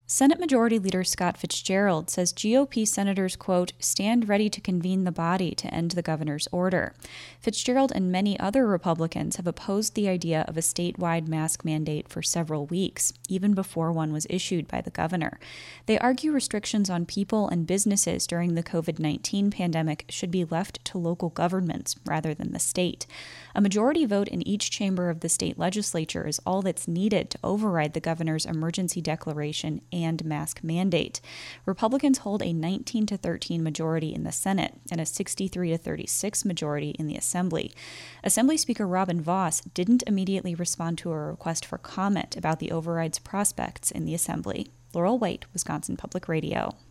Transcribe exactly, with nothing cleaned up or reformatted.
Senate Majority Leader Scott Fitzgerald says G O P senators, quote, stand ready to convene the body to end the governor's order. Fitzgerald and many other Republicans have opposed the idea of a statewide mask mandate for several weeks, even before one was issued by the governor. They argue restrictions on people and businesses during the covid nineteen pandemic should be left to local governments rather than the state. A majority vote in each chamber of the state legislature is all that's needed to override the governor's emergency declaration and mask mandate. Republicans hold a nineteen to thirteen majority in the Senate and a sixty-three to thirty-six majority in the Assembly. Assembly Speaker Robin Vos didn't immediately respond to a request for comment about the override's prospects in the Assembly. Laurel White, Wisconsin Public Radio.